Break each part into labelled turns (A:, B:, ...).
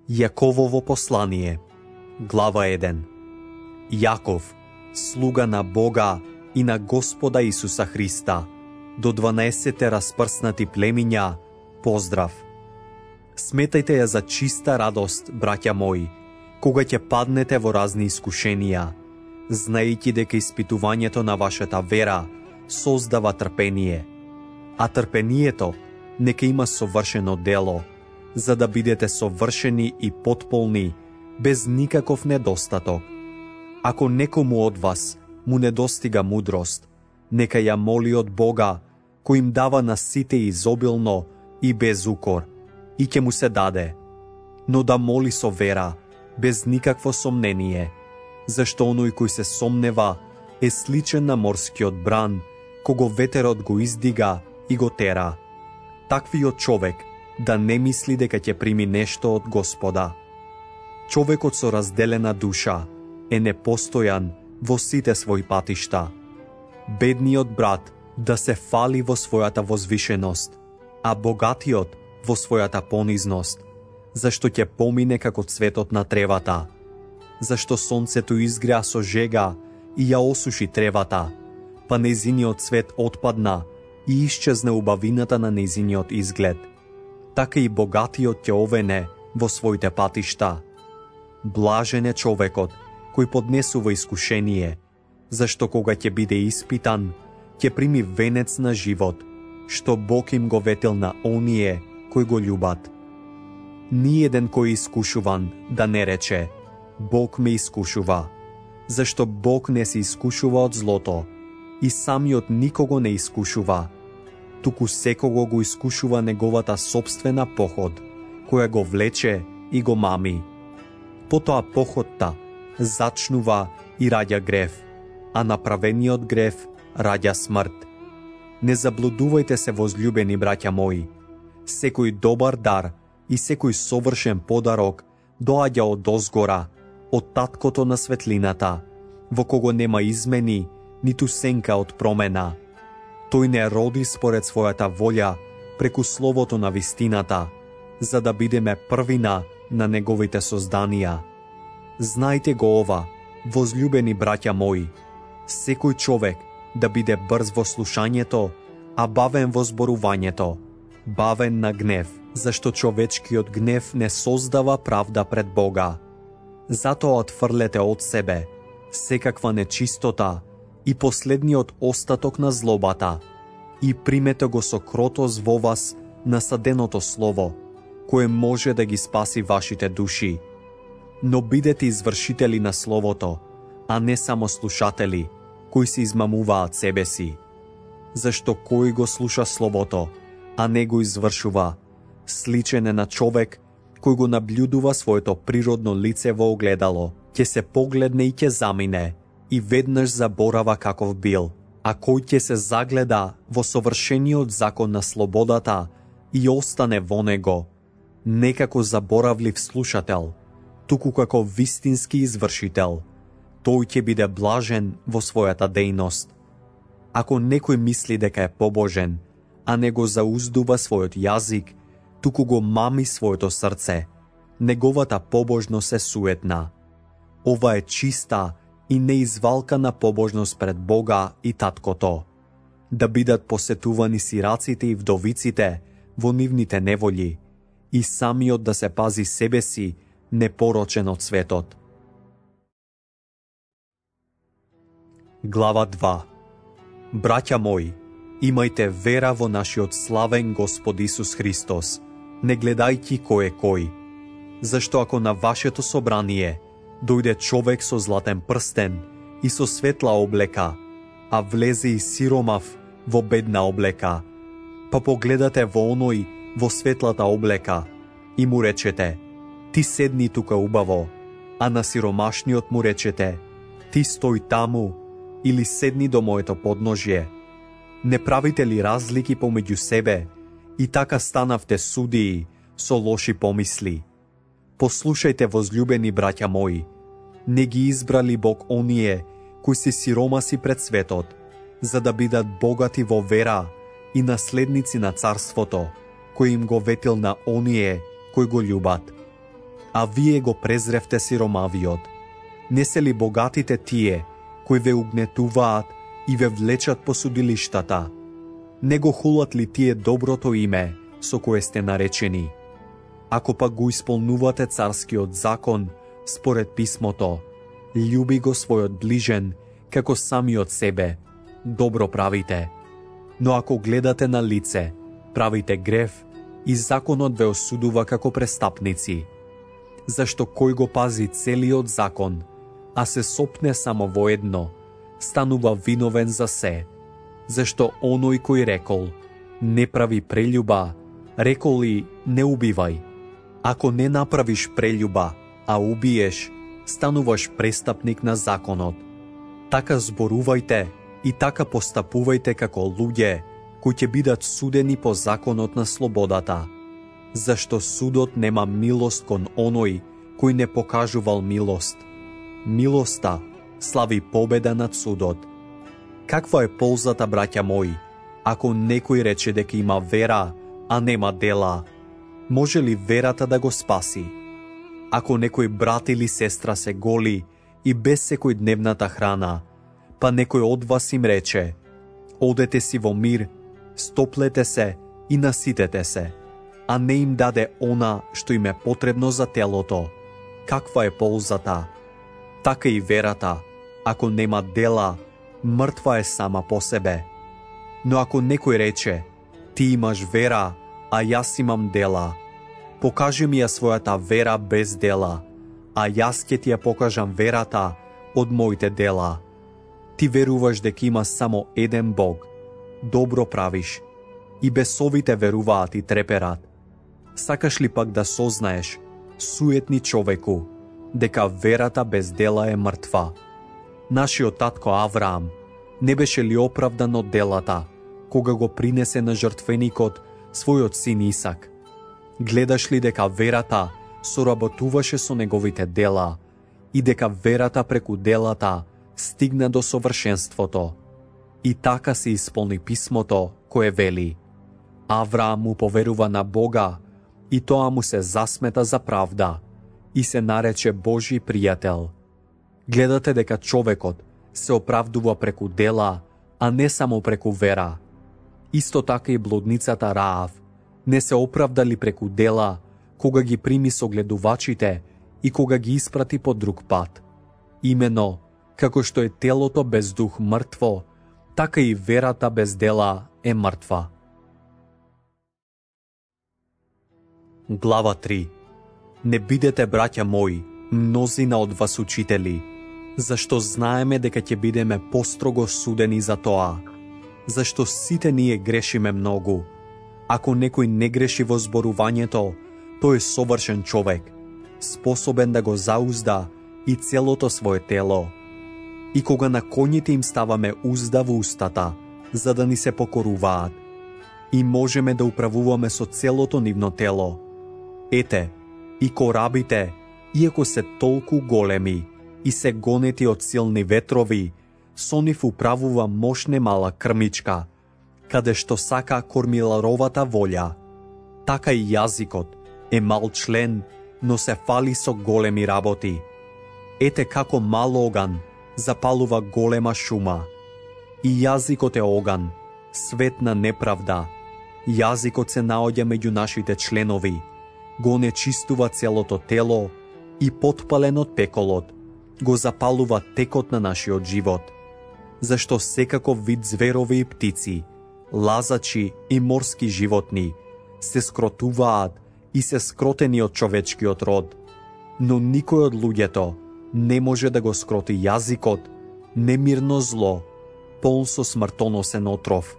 A: Јаковово послание, глава 1. Јаков, слуга на Бога и на Господа Исуса Христа, до 12 распрснати племиња, поздрав. Сметајте ја за чиста радост, браќа мои, кога ќе паднете во разни искушенија, знаејќи дека испитувањето на вашата вера создава трпение, а трпението нека има совршено дело, за да бидете совршени и потполни, без никаков недостаток. Ако некому од вас му недостига мудрост, нека ја моли од Бога, кој им дава на сите изобилно и без укор, и ќе му се даде. Но да моли со вера, без никакво сомнение, зашто оној кој се сомнева е сличен на морскиот бран, кого ветерот го издига и го тера. Таквиот човек да не мисли дека ќе прими нешто од Господа. Човекот со разделена душа е непостојан во сите своји патишта. Бедниот брат да се фали во својата возвишеност, а богатиот во својата понизност, зашто ќе помине како цветот на тревата, зашто сонцето изгреа со жега и ја осуши тревата, па нејзиниот цвет отпадна и исчезна убавината на нејзиниот изглед. Така и богатиот ќе овене во своите патишта. Блажен е човекот кој поднесува искушение, зашто кога ќе биде испитан, ќе прими венец на живот, што Бог им го ветил на оние кои го љубат. Ниеден кој искушуван да не рече: Бог ме искушува, зашто Бог не се искушува од злото и самиот никого не искушува, туку секого го искушува неговата собствена поход, која го влече и го мами. Потоа походта зачнува и раѓа грев, а направениот грев раѓа смрт. Не заблудувајте се, возлюбени браќа мои. Секој добар дар и секој совршен подарок доаѓа од озгора, од таткото на светлината, во кого нема измени, ниту сенка од промена. Тој не роди според својата волја преку словото на вистината, за да бидеме првина на неговите созданија. Знајте го ова, возлюбени браќа мои, секој човек да биде брз во слушањето, а бавен во зборувањето, бавен на гнев, зашто човечкиот гнев не создава правда пред Бога. Затоа отфрлете од себе секаква нечистота и последниот остаток на злобата и примете го со кротост во вас насаденото слово, кое може да ги спаси вашите души. Но бидете извршители на словото, а не само слушатели, кои се измамуваат себе си. Зашто кој го слуша словото, а не го извршува, сличен е на човек кој го наблюдува своето природно лице во огледало, ќе се погледне и ќе замине, и веднаш заборава каков бил, а кој ќе се загледа во совршениот закон на слободата и остане во него, не како заборавлив слушател, туку како вистински извршител, тој ќе биде блажен во својата дејност. Ако некој мисли дека е побожен, а не го зауздува својот јазик, туку го мами своето срце, неговата побожност е суетна. Ова е чиста и неизвалкана побожност пред Бога и таткото. Да бидат посетувани сираците и вдовиците во нивните неволји и самиот да се пази себе си непорочен од светот. Глава 2. Браќа мои, имајте вера во нашиот славен Господ Исус Христос, не гледајќи кој е кој. Зашто ако на вашето собрание дојде човек со златен прстен и со светла облека, а влезе и сиромав во бедна облека, па погледате во оној во светлата облека и му речете: ти седни тука убаво, а на сиромашниот му речете: ти стој таму или седни до моето подножје. Не правите ли разлики помеѓу себе и така станавте судии со лоши помисли? Послушајте, возлюбени браќа мои, не ги избрали Бог оние кои се сиромаси пред светот, за да бидат богати во вера и наследници на царството, кој им го ветил на оние кои го љубат. а вие го презревте сиромавиот. Не се ли богатите тие, кои ве угнетуваат и ве влечат по судилиштата? Не го хулат ли тие доброто име, со кое сте наречени? Ако пак го исполнувате царскиот закон, според писмото, љуби го својот ближен, како самиот себе, добро правите. Но ако гледате на лице, правите грев и законот ве осудува како престапници. Зашто кој го пази целиот закон, а се сопне само во едно, станува виновен за се. Зашто оној кој рекол, не прави прељуба, рекол и не убивај. Ако не направиш прељуба, а убиеш, стануваш престапник на законот. Така зборувајте и така постапувајте како луѓе, кои ќе бидат судени по законот на слободата. Зашто судот нема милост кон оној кој не покажувал милост. Милоста слави победа над судот. Каква е ползата, браќа мои, ако некој рече дека има вера, а нема дела? Може ли верата да го спаси? Ако некој брат или сестра се голи и без секојдневната храна, па некој од вас им рече, одете си во мир, стоплете се и наситете се, а не им даде она што им е потребно за телото, каква е ползата? Така и верата, ако нема дела, мртва е сама по себе. Но ако некој рече, ти имаш вера, а јас имам дела, покажи ми ја својата вера без дела, а јас ќе ти ја покажам верата од моите дела. Ти веруваш дека има само еден Бог, добро правиш, и бесовите веруваат и треперат. Сакаш ли пак да сознаеш, суетни човеку, дека верата без дела е мртва? Нашиот татко Авраам не беше ли оправдан од делата, кога го принесе на жртвеникот својот син Исак? Гледаш ли дека верата соработуваше со неговите дела и дека верата преку делата стигна до совршенството? И така се исполни писмото кое вели: Авраам му поверува на Бога и тоа му се засмета за правда и се нарече Божи пријател. Гледате дека човекот се оправдува преку дела, а не само преку вера. Исто така и блудницата Раав не се оправдали преку дела, кога ги прими согледувачите и кога ги испрати по друг пат. Имено, како што е телото без дух мртво, така и верата без дела е мртва. Глава 3. Не бидете, браќа мои, мнозина од вас учители, зашто знаеме дека ќе бидеме построго судени за тоа. Зашто сите ние грешиме многу. Ако некој не греши во зборувањето, тој е совршен човек, способен да го заузда и целото свое тело. И кога на коњите им ставаме узда во устата, за да ни се покоруваат, и можеме да управуваме со целото нивно тело. Ете, и корабите, иако се толку големи и се гонети од силни ветрови, со нив управува мощна мала крмичка, каде што сака кормиларовата волја. Така и јазикот е мал член, но се фали со големи работи. Ете како мал оган запалува голема шума. И јазикот е оган, свет на неправда. Јазикот се наоѓа меѓу нашите членови, го нечистува целото тело и потпален од пеколот, го запалува текот на нашиот живот. Зашто секаков вид зверови и птици, лазачи и морски животни се скротуваат и се скротени од човечкиот род, но никој од луѓето не може да го скроти јазикот, немирно зло, полн со смртоносен отров.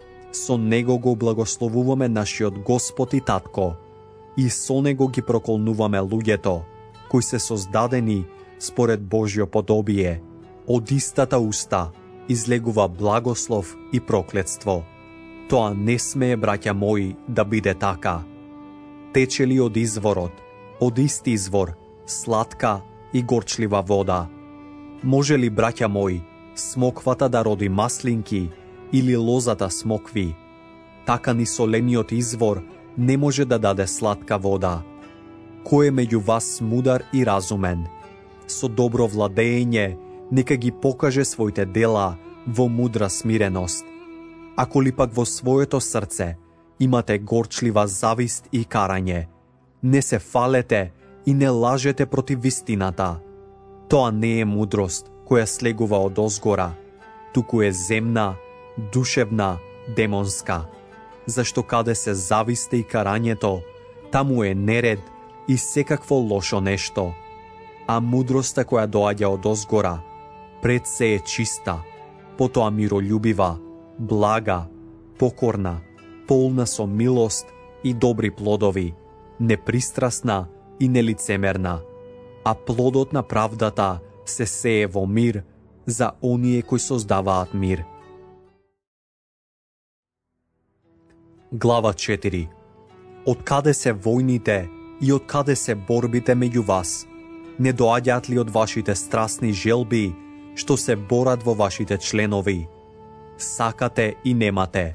A: Со него го благословуваме нашиот Господ и Татко, и со него ги проколнуваме луѓето, кои се создадени според Божјо подобие. Од истата уста излегува благослов и проклетство. Тоа не смее, браќа мои, да биде така. Тече ли од изворот, од ист извор, сладка и горчлива вода? Може ли, браќа мои, смоквата да роди маслинки или лозата смокви? Така ни солениот извор не може да даде сладка вода. кој е меѓу вас мудар и разумен. Со добро владење, нека ги покаже своите дела во мудра смиреност. Ако ли пак во своето срце имате горчлива завист и карање, не се фалете и не лажете против вистината. Тоа не е мудрост која слегува од озгора, туку е земна, душевна, демонска. Зашто каде се зависте и карањето, таму е неред и секакво лошо нешто. А мудроста која доаѓа од озгора, пред се е чиста, потоа миролюбива, блага, покорна, полна со милост и добри плодови, непристрасна и нелицемерна, а плодот на правдата се сее во мир за оние кои создаваат мир. Глава 4. Од каде се војните и од каде се борбите меѓу вас? Не доаѓаат ли од вашите страстни желби, што се борат во вашите членови? Сакате и немате,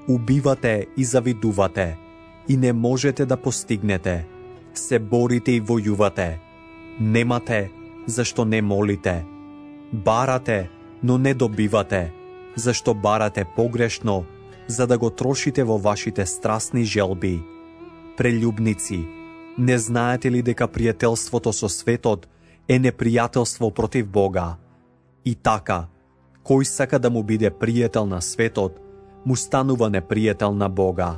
A: убивате и завидувате, и не можете да постигнете. Се борите и војувате. Немате, зашто не молите. Барате, но не добивате, зашто барате погрешно, за да го трошите во вашите страстни желби. Прелюбници, не знаете ли дека пријателството со светот е непријателство против Бога? И така, кој сака да му биде пријател на светот, му станува непријател на Бога.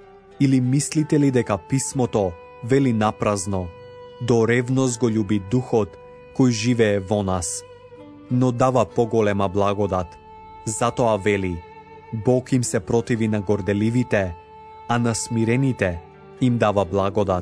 A: Или мислите ли дека писмото вели напразно: до ревност го љуби духот кој живее во нас, но дава поголема благодат. Затоа вели: Бог им се противи на горделивите, а на смирените им дава благодат.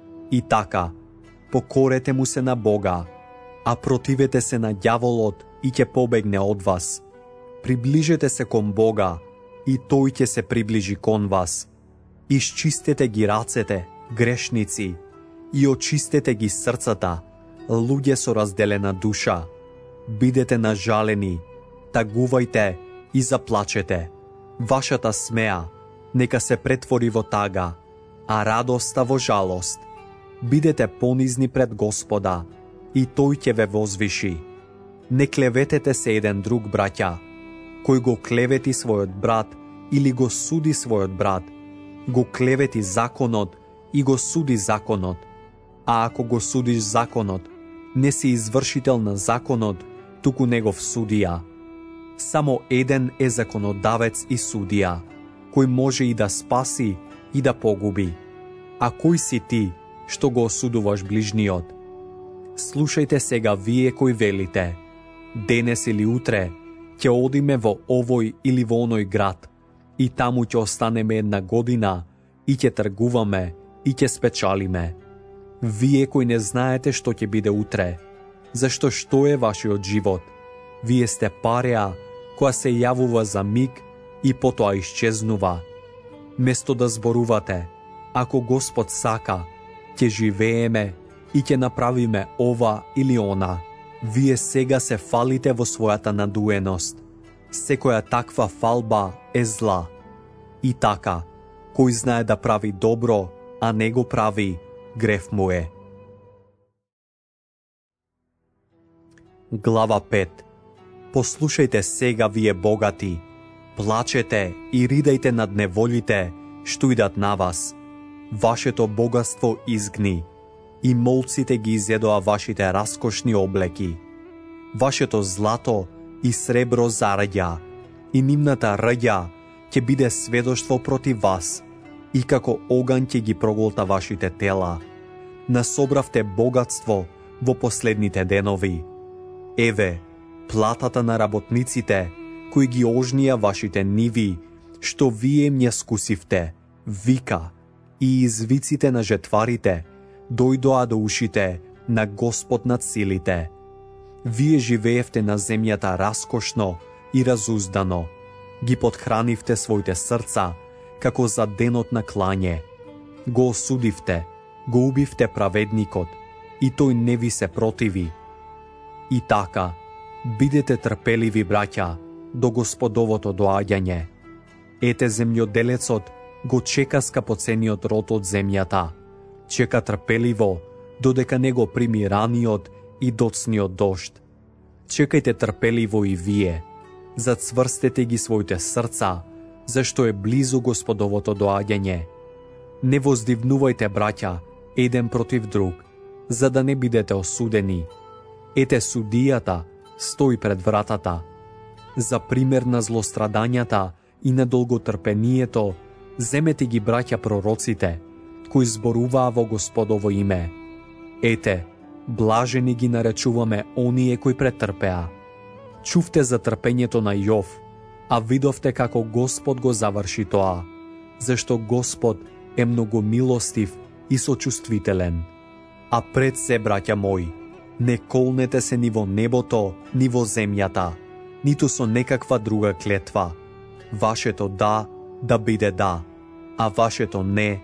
A: И така, покорете му се на Бога, а противете се на ѓаволот и ќе побегне од вас. Приближете се кон Бога, и тој ќе се приближи кон вас. Исчистете ги рацете, грешници, и очистете ги срцата, луѓе со разделена душа. Бидете нажалени, тагувајте и заплачете. Вашата смеа нека се претвори во тага, а радоста во жалост. Бидете понизни пред Господа, и тој ќе ве возвиши. Не клеветете се еден друг, браќа. Кој го клевети својот брат или го суди својот брат, го клевети законот и го суди законот. А ако го судиш законот, не си извршител на законот, туку негов судија. Само еден е законодавец и судија, кој може и да спаси и да погуби. А кој си ти, што го осудуваш ближниот? Слушајте сега вие кои велите: денес или утре ќе одиме во овој или во оној град, и таму ќе останеме една година, и ќе тргуваме, и ќе спечалиме. Вие кои не знаете што ќе биде утре, зашто што е вашиот живот? Вие сте пареа која се јавува за миг и потоа исчезнува. Место да зборувате: ако Господ сака, ќе живееме и ќе направиме ова или она, вие сега се фалите во својата надуеност. Секоја таква фалба е зла. И така, кој знае да прави добро, а не го прави, грев му е. Глава 5. Послушајте сега, вие богати, плачете и ридајте над неволите што идат на вас. Вашето богатство изгни, и молците ги изедоа вашите раскошни облеки. Вашето злато и сребро зараѓа, и нивната рѓа ќе биде сведоштво против вас, и како оган ќе ги проголта вашите тела. Насобравте богатство во последните денови. Еве, платата на работниците, кои ги ожнија вашите ниви, што вие им ја скусивте, вика, и извиците на жетварите дојдоа до ушите на Господ над силите. Вие живеевте на земјата раскошно и разуздано, ги подхранивте своите срца, како за денот на клање. Го осудивте, го убивте праведникот, и тој не ви се противи. И така, бидете трпеливи, браќа, до Господовото доаѓање. Ете, земјоделецот го чека скапоцениот род од земјата. Чека трпеливо додека не го прими раниот и доцниот дожд. Чекајте трпеливо и вие, зацврстете ги своите срца, зашто е близу Господовото доаѓање. Не воздивнувајте, браќа, еден против друг, за да не бидете осудени. Ете, судијата стои пред вратата. За пример на злострадањата и на долготрпението, земете ги, браќа, пророците, кои зборуваа во Господово име. Ете, блажени ги наречуваме оние кои претрпеа. Чувте за трпењето на Јов, а видовте како Господ го заврши тоа, зашто Господ е многу милостив и сочувствителен. А пред се, браќа мои, не колнете се ни во небото, ни во земјата, ниту со некаква друга клетва. Вашето да биде да, а вашето не,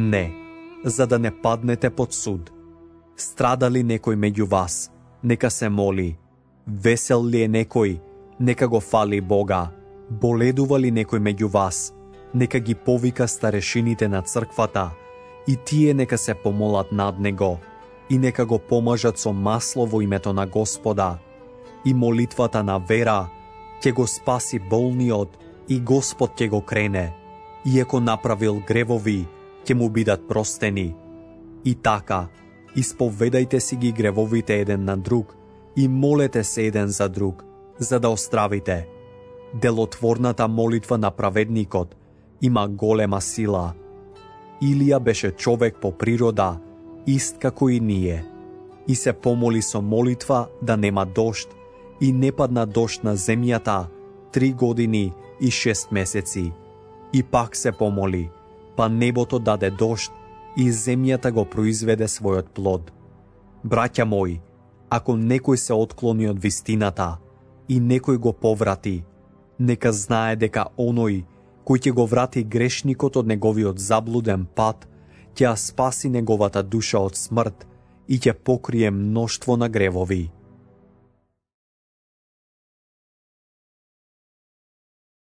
A: за да не паднете под суд. Страда ли некој меѓу вас, нека се моли. Весел ли е некој, нека го фали Бога. Боледува ли некој меѓу вас, нека ги повика старешините на црквата, и тие нека се помолат над него, и нека го помажат со масло во името на Господа. И молитвата на вера ќе го спаси болниот, и Господ ќе го крене. Иако направил гревови, ќе му бидат простени. И така, исповедајте си ги гревовите еден на друг и молете се еден за друг, за да остравите. Делотворната молитва на праведникот има голема сила. Илија беше човек по природа, ист како и ние, и се помоли со молитва да нема дожд, и не падна дожд на земјата 3 години и 6 месеци. И пак се помоли, па небото даде дожд, и земјата го произведе својот плод. Браќа мои, ако некој се отклони од вистината и некој го поврати, нека знае дека оној кој ќе го врати грешникот од неговиот заблуден пат, ќе ја спаси неговата душа од смрт и ќе покрие мноштво на гревови.